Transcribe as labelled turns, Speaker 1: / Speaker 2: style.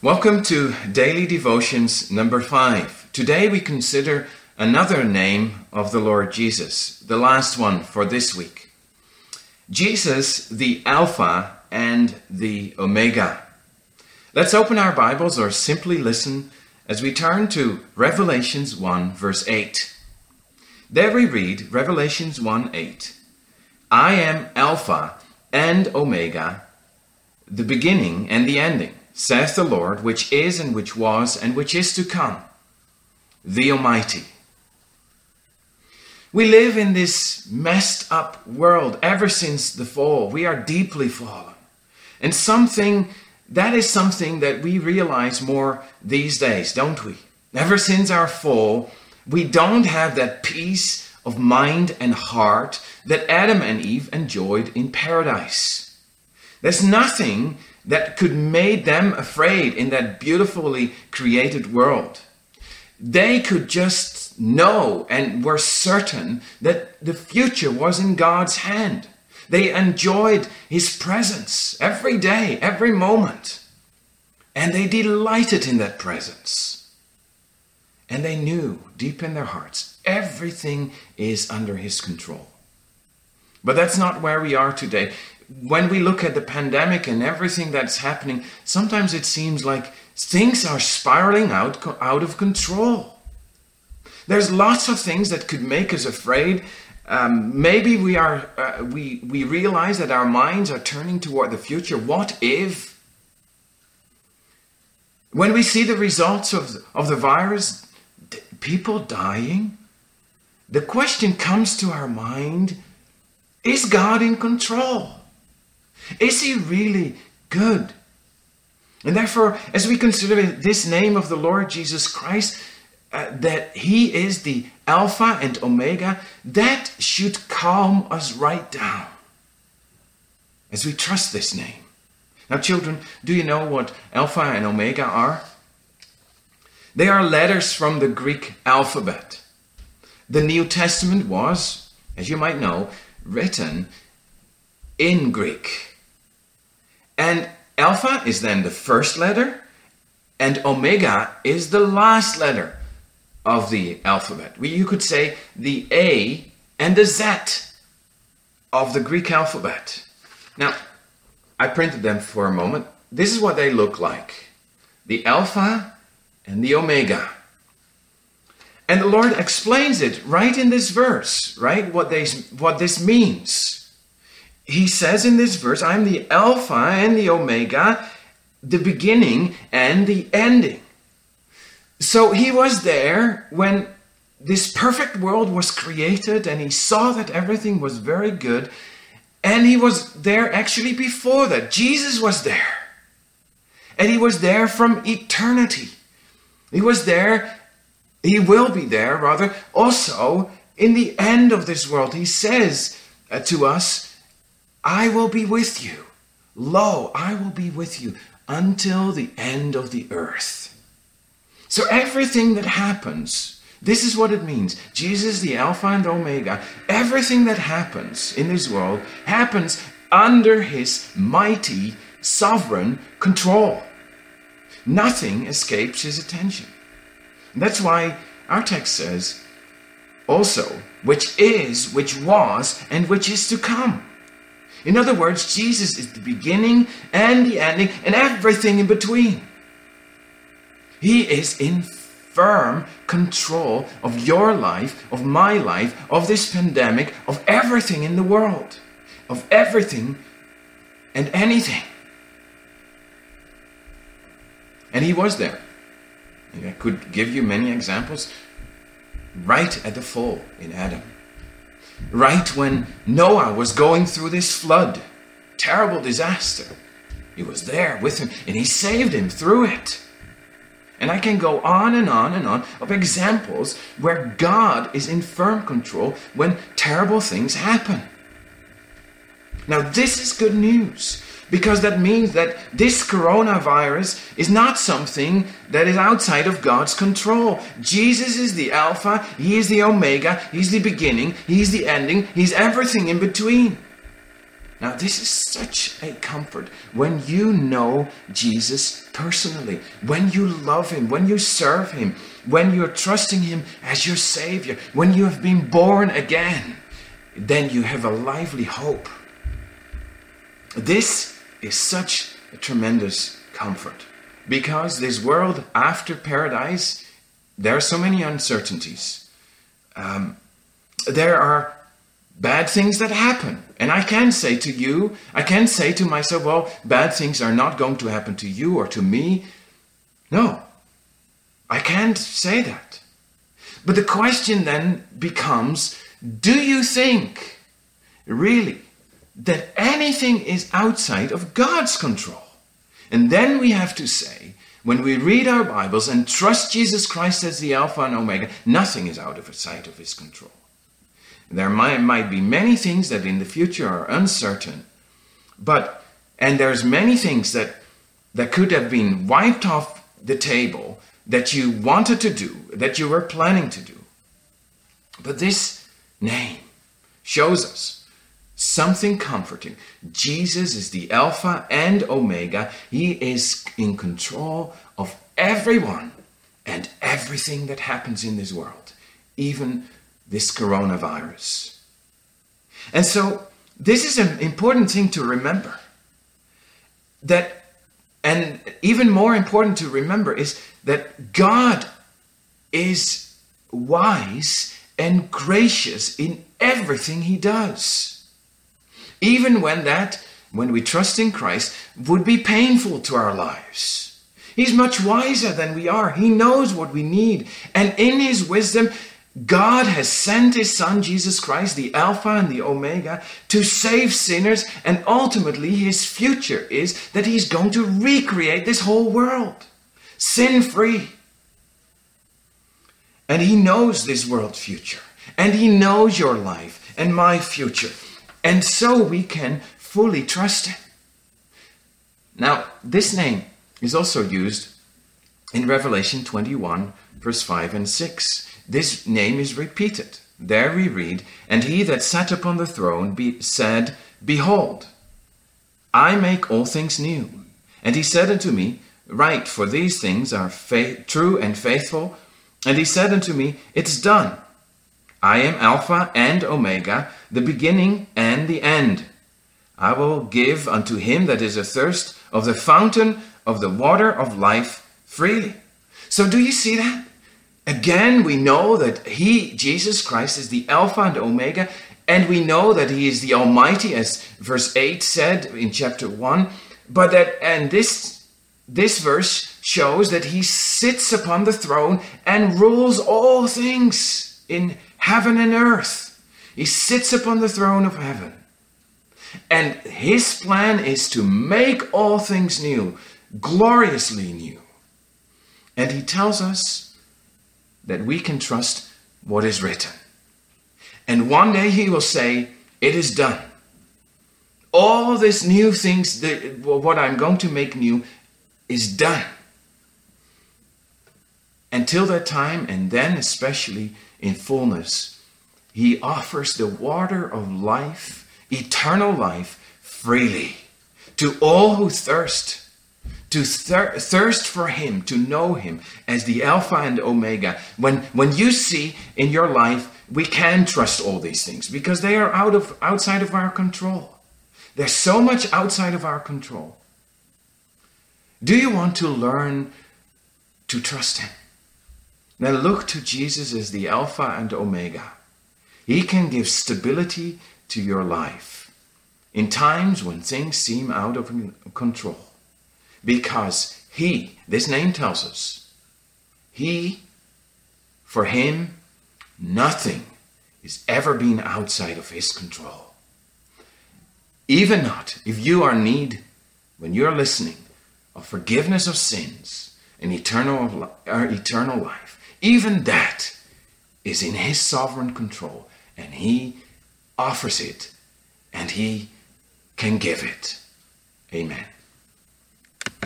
Speaker 1: Welcome to Daily Devotions number 5. Today we consider another name of the Lord Jesus, the last one for this week. Jesus, the Alpha and the Omega. Let's open our Bibles or simply listen as we turn to Revelations 1 verse 8. There we read Revelations 1:8. I am Alpha and Omega, the beginning and the ending, saith the Lord, which is and which was and which is to come, the Almighty. We live in this messed up world ever since the fall. We are deeply fallen. And that is something that we realize more these days, don't we? Ever since our fall, we don't have that peace of mind and heart that Adam and Eve enjoyed in paradise. There's nothing that could make them afraid in that beautifully created world. They could just know and were certain that the future was in God's hand. They enjoyed His presence every day, every moment. And they delighted in that presence. And they knew deep in their hearts, everything is under His control. But that's not where we are today. When we look at the pandemic and everything that's happening, sometimes it seems like things are spiraling out of control. There's lots of things that could make us afraid. Maybe we realize that our minds are turning toward the future. What if? When we see the results of the virus, people dying, the question comes to our mind, is God in control? Is He really good? And therefore, as we consider this name of the Lord Jesus Christ, that He is the Alpha and Omega, that should calm us right down as we trust this name. Now, children, do you know what Alpha and Omega are? They are letters from the Greek alphabet. The New Testament was, as you might know, written in Greek. And Alpha is then the first letter, and Omega is the last letter of the alphabet. You could say the A and the Z of the Greek alphabet. Now, I printed them for a moment. This is what they look like. The Alpha and the Omega. And the Lord explains it right in this verse, right? What this means. He says in this verse, I'm the Alpha and the Omega, the beginning and the ending. So He was there when this perfect world was created and He saw that everything was very good. And He was there actually before that. Jesus was there. And He was there from eternity. He was there, He will be there rather, also in the end of this world. He says to us, I will be with you. Lo, I will be with you until the end of the earth. So everything that happens, this is what it means. Jesus, the Alpha and Omega, everything that happens in this world happens under His mighty, sovereign control. Nothing escapes His attention. And that's why our text says, also, which is, which was, and which is to come. In other words, Jesus is the beginning and the ending and everything in between. He is in firm control of your life, of my life, of this pandemic, of everything in the world, of everything and anything. And He was there. And I could give you many examples right at the fall in Adam. Right when Noah was going through this flood, terrible disaster, He was there with him and He saved him through it. And I can go on and on and on of examples where God is in firm control when terrible things happen. Now this is good news, because that means that this coronavirus is not something that is outside of God's control. Jesus is the Alpha, He is the Omega, He's the beginning, He's the ending, He's everything in between. Now, this is such a comfort when you know Jesus personally, when you love him, when you serve him, when you're trusting him as your Savior, when you have been born again, then you have a lively hope. This is such a tremendous comfort because this world after paradise, there are so many uncertainties. There are bad things that happen. And I can say to myself, well, bad things are not going to happen to you or to me. No, I can't say that. But the question then becomes, do you think really that anything is outside of God's control? And then we have to say, when we read our Bibles and trust Jesus Christ as the Alpha and Omega, nothing is out of sight of his control. There might be many things that in the future are uncertain, and there's many things that could have been wiped off the table that you wanted to do, that you were planning to do. But this name shows us something comforting. Jesus is the Alpha and Omega. He is in control of everyone and everything that happens in this world, even this coronavirus. And so this is an important thing to remember. And even more important to remember is that God is wise and gracious in everything he does. Even when we trust in Christ, would be painful to our lives. He's much wiser than we are. He knows what we need. And in his wisdom, God has sent his Son, Jesus Christ, the Alpha and the Omega, to save sinners, and ultimately his future is that he's going to recreate this whole world, sin-free. And he knows this world's future, and he knows your life and my future, and so we can fully trust him. Now, this name is also used in Revelation 21, verse 5 and 6. This name is repeated. There we read, "And he that sat upon the throne said, Behold, I make all things new. And he said unto me, Write, for these things are true and faithful. And he said unto me, It's done. I am Alpha and Omega, the beginning and the end. I will give unto him that is athirst of the fountain of the water of life freely." So do you see that? Again, we know that Jesus Christ, is the Alpha and Omega, and we know that he is the Almighty, as verse 8 said in chapter 1. This verse shows that he sits upon the throne and rules all things in heaven and earth. He sits upon the throne of heaven. And his plan is to make all things new, gloriously new. And he tells us that we can trust what is written. And one day he will say, "It is done." All these new things, what I'm going to make new, is done. Until that time, and then especially in fullness, he offers the water of life, eternal life, freely to all who thirst. To thirst for him, to know him as the Alpha and Omega. When you see in your life, we can trust all these things because they are outside of our control. There's so much outside of our control. Do you want to learn to trust him? Then look to Jesus as the Alpha and Omega. He can give stability to your life in times when things seem out of control. Because this name tells us, for him, nothing is ever been outside of his control. Even not if you are in need, when you're listening, of forgiveness of sins and eternal life. Even that is in his sovereign control, and he offers it, and he can give it. Amen.